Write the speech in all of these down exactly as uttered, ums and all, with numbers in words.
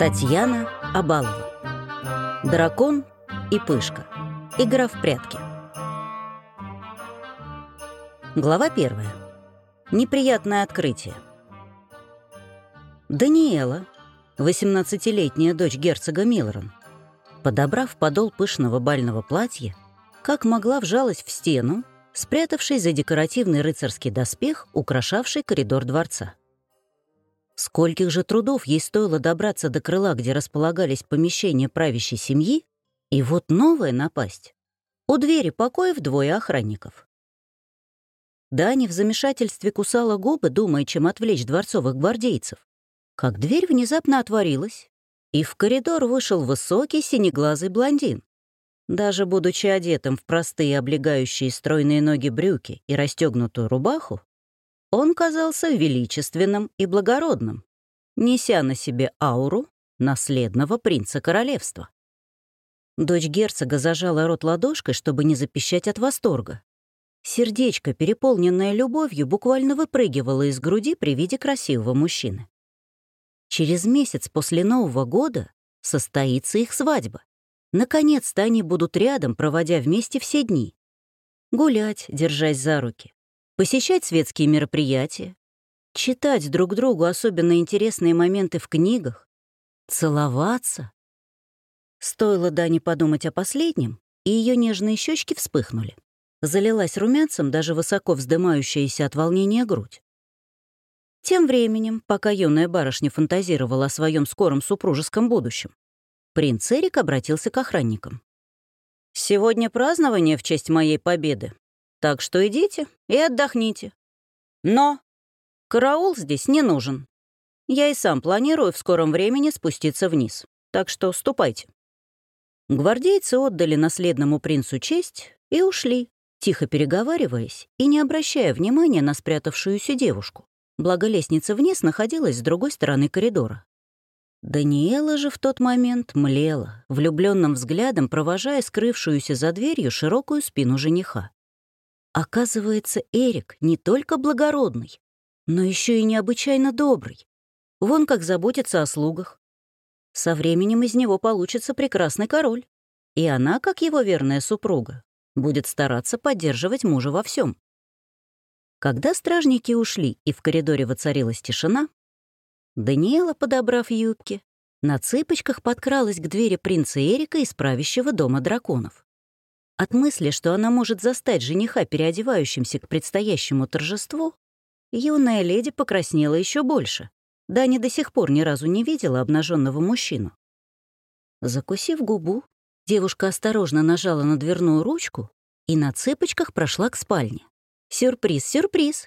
Татьяна Абалова. Дракон и Пышка. Игра в прятки. Глава первая. Неприятное открытие. Даниэла, восемнадцатилетняя дочь герцога Милрон, подобрав подол пышного бального платья, как могла вжалась в стену, спрятавшись за декоративный рыцарский доспех, украшавший коридор дворца. Скольких же трудов ей стоило добраться до крыла, где располагались помещения правящей семьи, и вот новая напасть. У двери покоев двое охранников. Дани в замешательстве кусала губы, думая, чем отвлечь дворцовых гвардейцев, как дверь внезапно отворилась, и в коридор вышел высокий синеглазый блондин. Даже будучи одетым в простые облегающие стройные ноги брюки и расстегнутую рубаху, он казался величественным и благородным, неся на себе ауру наследного принца королевства. Дочь герцога зажала рот ладошкой, чтобы не запищать от восторга. Сердечко, переполненное любовью, буквально выпрыгивало из груди при виде красивого мужчины. Через месяц после Нового года состоится их свадьба. Наконец-то они будут рядом, проводя вместе все дни. Гулять, держась за руки. Посещать светские мероприятия, читать друг другу особенно интересные моменты в книгах, целоваться. Стоило Дане подумать о последнем, и ее нежные щечки вспыхнули. Залилась румянцем даже высоко вздымающаяся от волнения грудь. Тем временем, пока юная барышня фантазировала о своем скором супружеском будущем, принц Эрик обратился к охранникам. «Сегодня празднование в честь моей победы. Так что идите и отдохните. Но караул здесь не нужен. Я и сам планирую в скором времени спуститься вниз. Так что ступайте». Гвардейцы отдали наследному принцу честь и ушли, тихо переговариваясь и не обращая внимания на спрятавшуюся девушку. Благо лестница вниз находилась с другой стороны коридора. Даниэла же в тот момент млела, влюбленным взглядом провожая скрывшуюся за дверью широкую спину жениха. Оказывается, Эрик не только благородный, но еще и необычайно добрый. Вон как заботится о слугах. Со временем из него получится прекрасный король. И она, как его верная супруга, будет стараться поддерживать мужа во всем. Когда стражники ушли и в коридоре воцарилась тишина, Даниэла, подобрав юбки, на цыпочках подкралась к двери принца Эрика из правящего дома драконов. От мысли, что она может застать жениха, переодевающимся к предстоящему торжеству, юная леди покраснела еще больше. Дани до сих пор ни разу не видела обнаженного мужчину. Закусив губу, девушка осторожно нажала на дверную ручку и на цыпочках прошла к спальне. Сюрприз, сюрприз!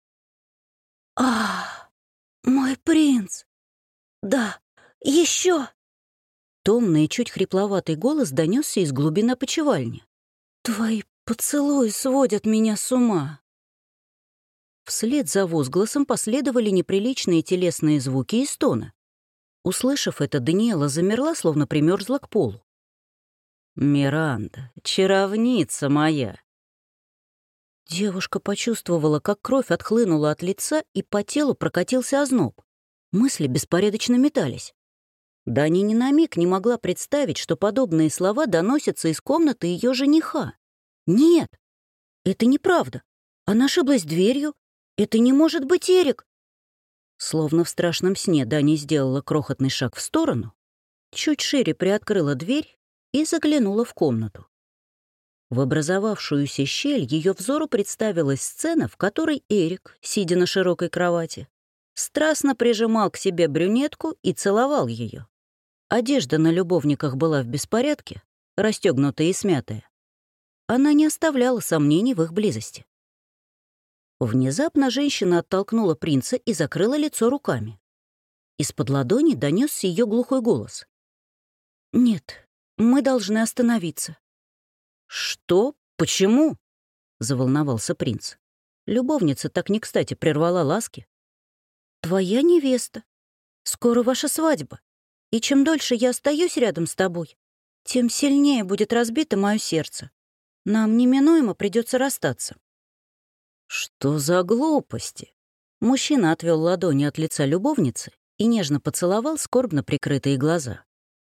«А, мой принц! Да, еще!» Томный и чуть хрипловатый голос донесся из глубины опочивальни. «Твои поцелуи сводят меня с ума!» Вслед за возгласом последовали неприличные телесные звуки и стоны. Услышав это, Даниэла замерла, словно примерзла к полу. «Миранда, чаровница моя!» Девушка почувствовала, как кровь отхлынула от лица, и по телу прокатился озноб. Мысли беспорядочно метались. Дани ни на миг не могла представить, что подобные слова доносятся из комнаты ее жениха. Нет, это неправда. Она ошиблась дверью. Это не может быть Эрик. Словно в страшном сне Дани сделала крохотный шаг в сторону, чуть шире приоткрыла дверь и заглянула в комнату. В образовавшуюся щель ее взору представилась сцена, в которой Эрик, сидя на широкой кровати, страстно прижимал к себе брюнетку и целовал ее. Одежда на любовниках была в беспорядке, расстегнутая и смятая. Она не оставляла сомнений в их близости. Внезапно женщина оттолкнула принца и закрыла лицо руками. Из-под ладони донесся ее глухой голос. «Нет, мы должны остановиться». «Что? Почему?» — заволновался принц. Любовница так не кстати прервала ласки. «Твоя невеста. Скоро ваша свадьба. И чем дольше я остаюсь рядом с тобой, тем сильнее будет разбито мое сердце. Нам неминуемо придется расстаться». «Что за глупости?» Мужчина отвел ладони от лица любовницы и нежно поцеловал скорбно прикрытые глаза.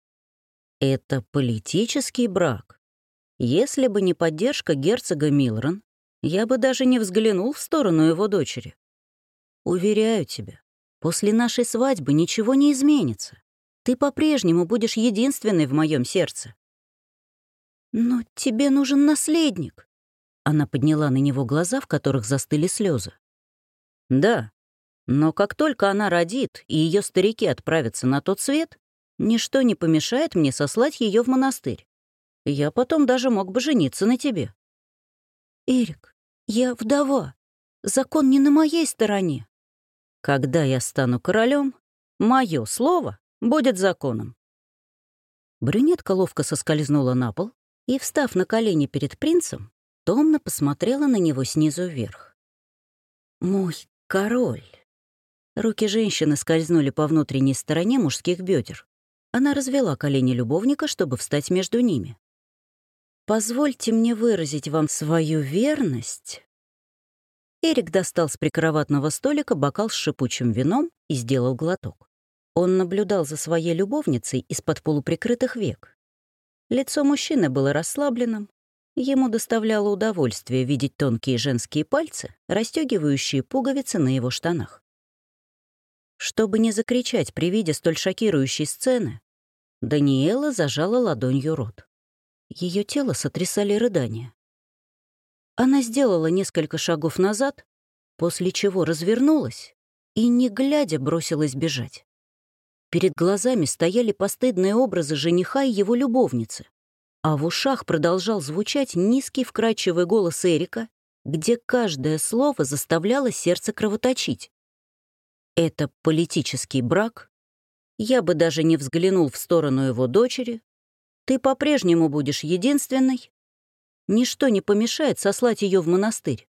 «Это политический брак. Если бы не поддержка герцога Милрон, я бы даже не взглянул в сторону его дочери. Уверяю тебя, после нашей свадьбы ничего не изменится. Ты по-прежнему будешь единственной в моем сердце». «Но тебе нужен наследник». Она подняла на него глаза, в которых застыли слезы. «Да, но как только она родит, и ее старики отправятся на тот свет, ничто не помешает мне сослать ее в монастырь. Я потом даже мог бы жениться на тебе». «Эрик, я вдова. Закон не на моей стороне». «Когда я стану королем, мое слово будет законом». Брюнетка ловко соскользнула на пол и, встав на колени перед принцем, томно посмотрела на него снизу вверх. «Мой король». Руки женщины скользнули по внутренней стороне мужских бедер. Она развела колени любовника, чтобы встать между ними. «Позвольте мне выразить вам свою верность». Эрик достал с прикроватного столика бокал с шипучим вином и сделал глоток. Он наблюдал за своей любовницей из-под полуприкрытых век. Лицо мужчины было расслабленным. Ему доставляло удовольствие видеть тонкие женские пальцы, расстегивающие пуговицы на его штанах. Чтобы не закричать при виде столь шокирующей сцены, Даниэла зажала ладонью рот. Ее тело сотрясали рыдания. Она сделала несколько шагов назад, после чего развернулась и, не глядя, бросилась бежать. Перед глазами стояли постыдные образы жениха и его любовницы, а в ушах продолжал звучать низкий вкрадчивый голос Эрика, где каждое слово заставляло сердце кровоточить. «Это политический брак. Я бы даже не взглянул в сторону его дочери. Ты по-прежнему будешь единственной. Ничто не помешает сослать ее в монастырь».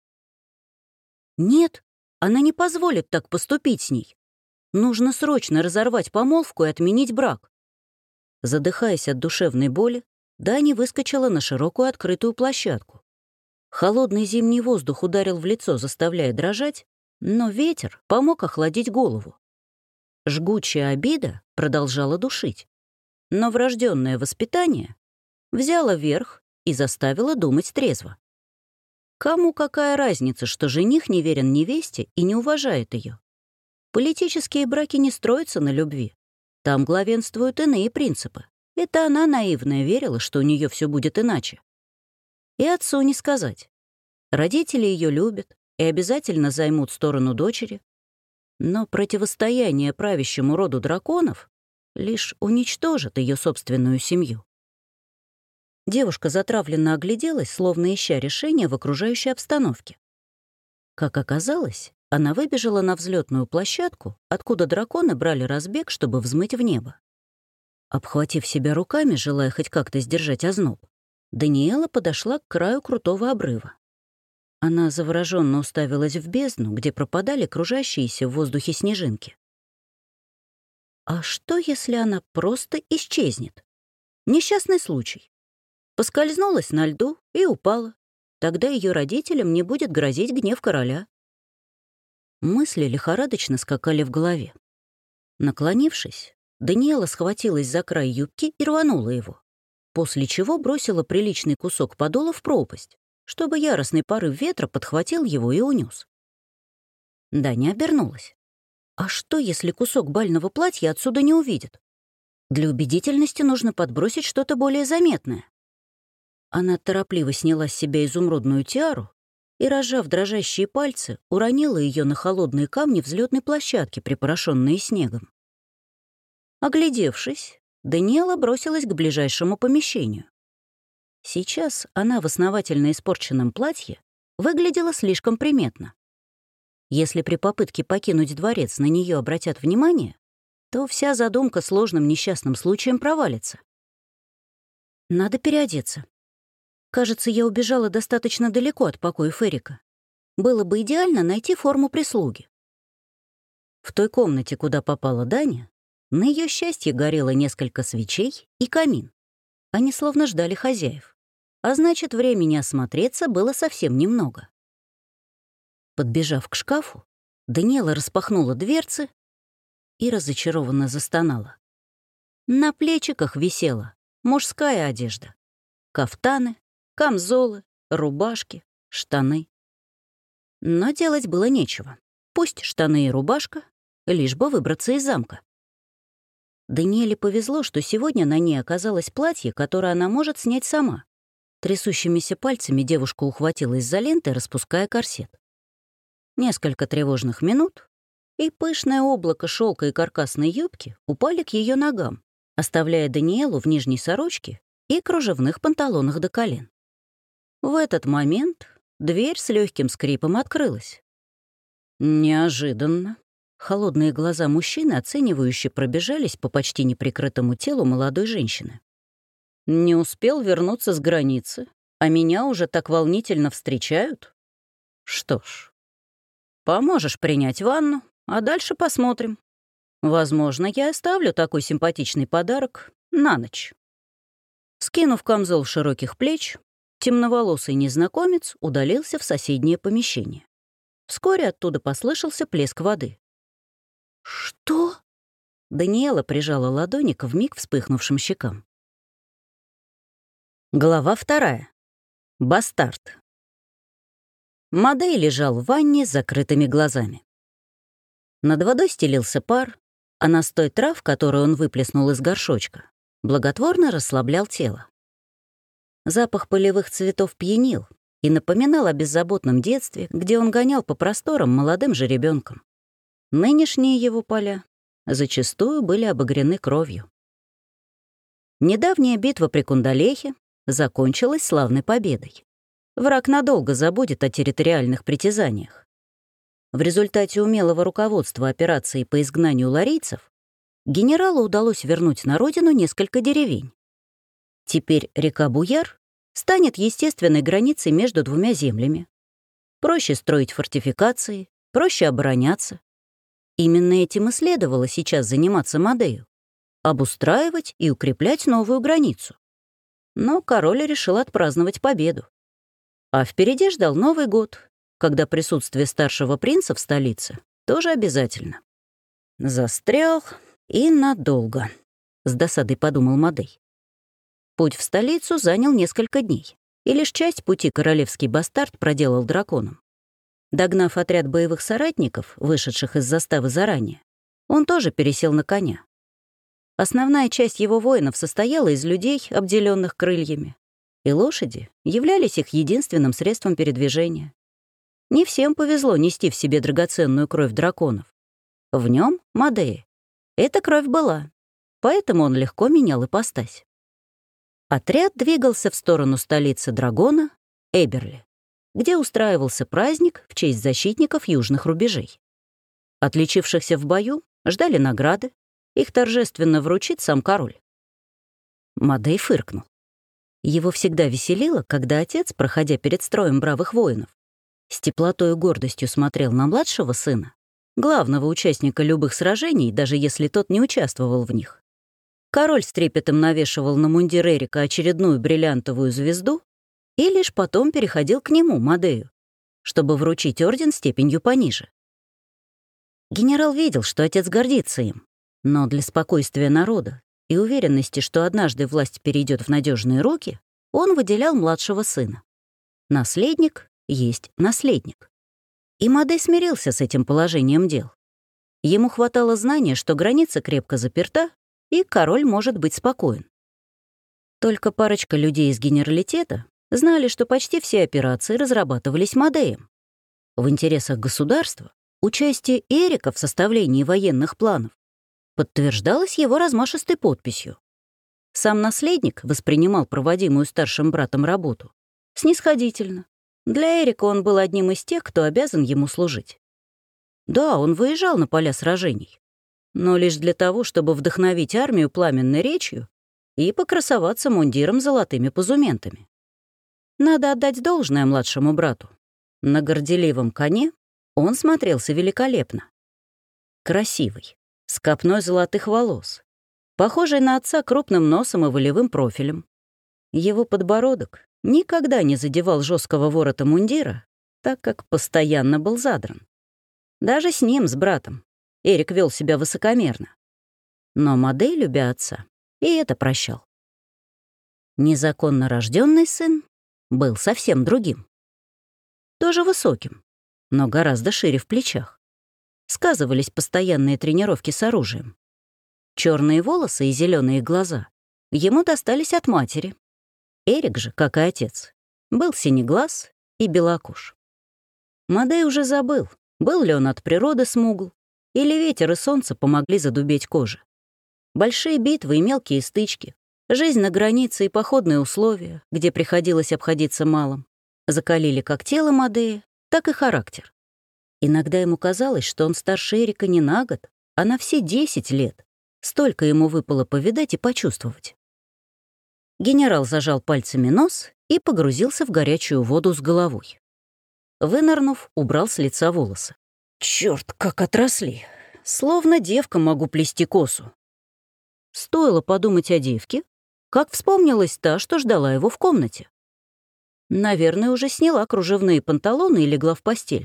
«Нет, она не позволит так поступить с ней. Нужно срочно разорвать помолвку и отменить брак». Задыхаясь от душевной боли, Дани выскочила на широкую открытую площадку. Холодный зимний воздух ударил в лицо, заставляя дрожать, но ветер помог охладить голову. Жгучая обида продолжала душить, но врожденное воспитание взяло верх и заставило думать трезво. Кому какая разница, что жених не верен невесте и не уважает ее? Политические браки не строятся на любви. Там главенствуют иные принципы. Это она наивная верила, что у нее все будет иначе. И отцу не сказать. Родители ее любят и обязательно займут сторону дочери. Но противостояние правящему роду драконов лишь уничтожит ее собственную семью. Девушка затравленно огляделась, словно ища решение в окружающей обстановке. Как оказалось, она выбежала на взлетную площадку, откуда драконы брали разбег, чтобы взмыть в небо. Обхватив себя руками, желая хоть как-то сдержать озноб, Даниэла подошла к краю крутого обрыва. Она завороженно уставилась в бездну, где пропадали кружащиеся в воздухе снежинки. А что, если она просто исчезнет? Несчастный случай. Поскользнулась на льду и упала. Тогда ее родителям не будет грозить гнев короля. Мысли лихорадочно скакали в голове. Наклонившись, Даниэла схватилась за край юбки и рванула его, после чего бросила приличный кусок подола в пропасть, чтобы яростный порыв ветра подхватил его и унес. Даня обернулась. А что, если кусок бального платья отсюда не увидит? Для убедительности нужно подбросить что-то более заметное. Она торопливо сняла с себя изумрудную тиару и, разжав дрожащие пальцы, уронила ее на холодные камни взлетной площадки, припорошенные снегом. Оглядевшись, Даниэла бросилась к ближайшему помещению. Сейчас она в основательно испорченном платье выглядела слишком приметно. Если при попытке покинуть дворец на нее обратят внимание, то вся задумка сложным несчастным случаем провалится. Надо переодеться. Кажется, я убежала достаточно далеко от покоев Эрика. Было бы идеально найти форму прислуги. В той комнате, куда попала Даня, на ее счастье горело несколько свечей и камин. Они словно ждали хозяев. А значит, времени осмотреться было совсем немного. Подбежав к шкафу, Даниэла распахнула дверцы и разочарованно застонала. На плечиках висела мужская одежда. Кафтаны, камзолы, рубашки, штаны. Но делать было нечего. Пусть штаны и рубашка, лишь бы выбраться из замка. Даниэле повезло, что сегодня на ней оказалось платье, которое она может снять сама. Трясущимися пальцами девушка ухватилась за ленты, распуская корсет. Несколько тревожных минут, и пышное облако шелка и каркасной юбки упали к ее ногам, оставляя Даниэлу в нижней сорочке и кружевных панталонах до колен. В этот момент дверь с легким скрипом открылась. Неожиданно. Холодные глаза мужчины оценивающе пробежались по почти неприкрытому телу молодой женщины. Не успел вернуться с границы, а меня уже так волнительно встречают? Что ж, поможешь принять ванну, а дальше посмотрим. Возможно, я оставлю такой симпатичный подарок на ночь. Скинув камзол широких плеч, темноволосый незнакомец удалился в соседнее помещение. Вскоре оттуда послышался плеск воды. «Что?» Даниэла прижала ладони к вмиг вспыхнувшим щекам. Глава вторая. Бастард. Мадей лежал в ванне с закрытыми глазами. Над водой стелился пар, а настой трав, который он выплеснул из горшочка, благотворно расслаблял тело. Запах полевых цветов пьянил и напоминал о беззаботном детстве, где он гонял по просторам молодым жеребенком. Нынешние его поля зачастую были обогрены кровью. Недавняя битва при Кундалехе закончилась славной победой. Враг надолго забудет о территориальных притязаниях. В результате умелого руководства операцией по изгнанию ларийцев генералу удалось вернуть на родину несколько деревень. Теперь река Буяр станет естественной границей между двумя землями. Проще строить фортификации, проще обороняться. Именно этим и следовало сейчас заниматься Мадею — обустраивать и укреплять новую границу. Но король решил отпраздновать победу. А впереди ждал Новый год, когда присутствие старшего принца в столице тоже обязательно. Застрял и надолго, с досадой подумал Мадей. Путь в столицу занял несколько дней, и лишь часть пути королевский бастард проделал драконом. Догнав отряд боевых соратников, вышедших из заставы заранее, он тоже пересел на коня. Основная часть его воинов состояла из людей, обделенных крыльями, и лошади являлись их единственным средством передвижения. Не всем повезло нести в себе драгоценную кровь драконов. В нем, Мадее, эта кровь была, поэтому он легко менял ипостась. Отряд двигался в сторону столицы Драгона, Эберли, где устраивался праздник в честь защитников южных рубежей. Отличившихся в бою ждали награды, их торжественно вручит сам король. Мадей фыркнул. Его всегда веселило, когда отец, проходя перед строем бравых воинов, с теплотой и гордостью смотрел на младшего сына, главного участника любых сражений, даже если тот не участвовал в них. Король с трепетом навешивал на мундир Эрика очередную бриллиантовую звезду и лишь потом переходил к нему, Мадею, чтобы вручить орден степенью пониже. Генерал видел, что отец гордится им, но для спокойствия народа и уверенности, что однажды власть перейдет в надежные руки, он выделял младшего сына. Наследник есть наследник. И Мадей смирился с этим положением дел. Ему хватало знания, что граница крепко заперта, и король может быть спокоен. Только парочка людей из генералитета знали, что почти все операции разрабатывались Мадеем. В интересах государства участие Эрика в составлении военных планов подтверждалось его размашистой подписью. Сам наследник воспринимал проводимую старшим братом работу снисходительно. Для Эрика он был одним из тех, кто обязан ему служить. Да, он выезжал на поля сражений, но лишь для того, чтобы вдохновить армию пламенной речью и покрасоваться мундиром с золотыми позументами. Надо отдать должное младшему брату. На горделивом коне он смотрелся великолепно. Красивый, с копной золотых волос, похожий на отца крупным носом и волевым профилем. Его подбородок никогда не задевал жесткого ворота мундира, так как постоянно был задран. Даже с ним, с братом, Эрик вел себя высокомерно. Но Мадей, любя отца, и это прощал. Незаконно рожденный сын был совсем другим. Тоже высоким, но гораздо шире в плечах. Сказывались постоянные тренировки с оружием. Черные волосы и зеленые глаза ему достались от матери. Эрик же, как и отец, был синеглаз и белокуш. Мадей уже забыл, был ли он от природы смугл, или ветер и солнце помогли задубеть коже. Большие битвы и мелкие стычки, жизнь на границе и походные условия, где приходилось обходиться малым, закалили как тело Мадея, так и характер. Иногда ему казалось, что он старше Эрика не на год, а на все десять лет. Столько ему выпало повидать и почувствовать. Генерал зажал пальцами нос и погрузился в горячую воду с головой. Вынырнув, убрал с лица волосы. Черт, как отросли! Словно девка могу плести косу. Стоило подумать о девке, как вспомнилась та, что ждала его в комнате. Наверное, уже сняла кружевные панталоны и легла в постель.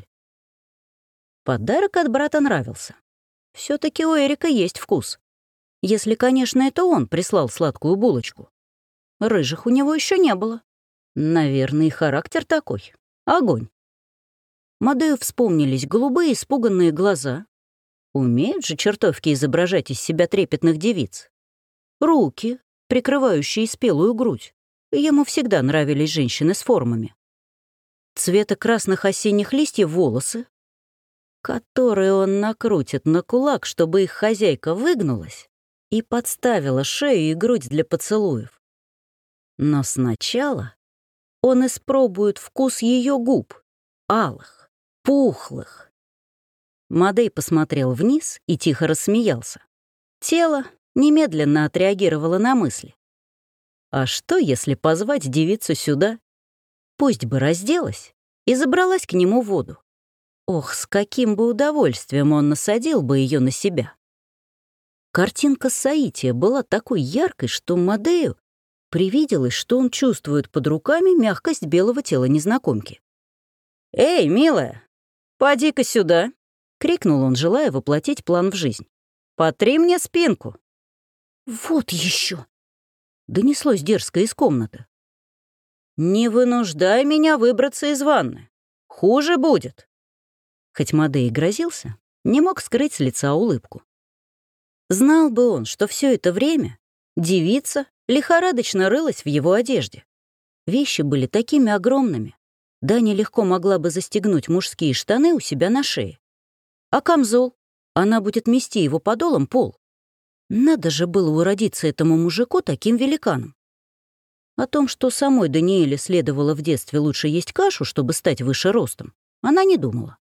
Подарок от брата нравился. все таки у Эрика есть вкус. Если, конечно, это он прислал сладкую булочку. Рыжих у него еще не было. Наверное, и характер такой. Огонь. Мадею вспомнились голубые испуганные глаза. Умеют же чертовки изображать из себя трепетных девиц. Руки, прикрывающие спелую грудь. Ему всегда нравились женщины с формами. Цвета красных осенних листьев волосы, которые он накрутит на кулак, чтобы их хозяйка выгнулась и подставила шею и грудь для поцелуев. Но сначала он испробует вкус ее губ, алых, пухлых. Мадей посмотрел вниз и тихо рассмеялся. Тело немедленно отреагировало на мысли. А что, если позвать девицу сюда? Пусть бы разделась и забралась к нему в воду. Ох, с каким бы удовольствием он насадил бы ее на себя. Картинка Саития была такой яркой, что Мадею привиделось, что он чувствует под руками мягкость белого тела незнакомки. «Эй, милая, поди-ка сюда!» — крикнул он, желая воплотить план в жизнь. «Потри мне спинку!» «Вот еще!» — донеслось дерзко из комнаты. «Не вынуждай меня выбраться из ванны. Хуже будет!» Хоть Мадей и грозился, не мог скрыть с лица улыбку. Знал бы он, что все это время девица лихорадочно рылась в его одежде. Вещи были такими огромными. Даня легко могла бы застегнуть мужские штаны у себя на шее. А камзол? Она будет мести его подолом пол. Надо же было уродиться этому мужику таким великаном. О том, что самой Даниэле следовало в детстве лучше есть кашу, чтобы стать выше ростом, она не думала.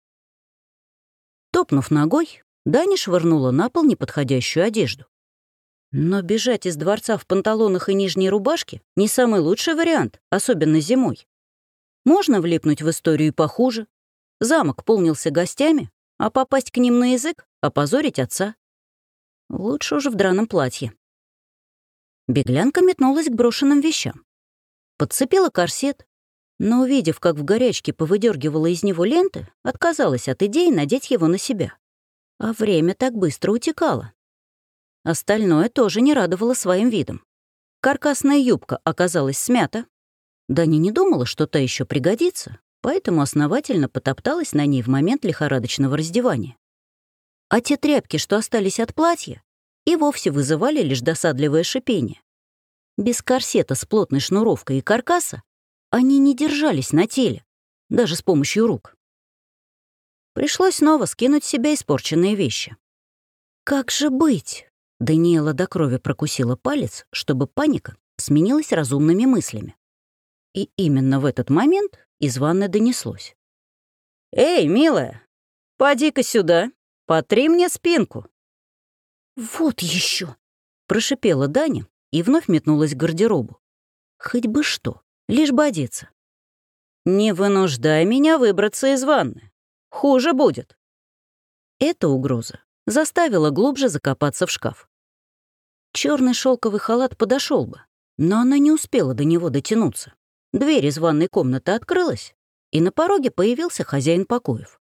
Топнув ногой, Даня швырнула на пол неподходящую одежду. Но бежать из дворца в панталонах и нижней рубашке — не самый лучший вариант, особенно зимой. Можно влипнуть в историю и похуже. Замок полнился гостями, а попасть к ним на язык — опозорить отца. Лучше уже в драном платье. Беглянка метнулась к брошенным вещам. Подцепила корсет, но, увидев, как в горячке повыдергивала из него ленты, отказалась от идеи надеть его на себя. А время так быстро утекало. Остальное тоже не радовало своим видом. Каркасная юбка оказалась смята. Даня не думала, что та еще пригодится, поэтому основательно потопталась на ней в момент лихорадочного раздевания. А те тряпки, что остались от платья, и вовсе вызывали лишь досадливое шипение. Без корсета с плотной шнуровкой и каркаса они не держались на теле, даже с помощью рук. Пришлось снова скинуть с себя испорченные вещи. Как же быть? Даниэла до крови прокусила палец, чтобы паника сменилась разумными мыслями. И именно в этот момент из ванны донеслось. «Эй, милая, поди-ка сюда, потри мне спинку». «Вот еще!» — прошипела Даня и вновь метнулась к гардеробу. Хоть бы что, лишь бы одеться. «Не вынуждай меня выбраться из ванны. Хуже будет». Эта угроза заставила глубже закопаться в шкаф. Черный шелковый халат подошел бы, но она не успела до него дотянуться. Дверь из ванной комнаты открылась, и на пороге появился хозяин покоев.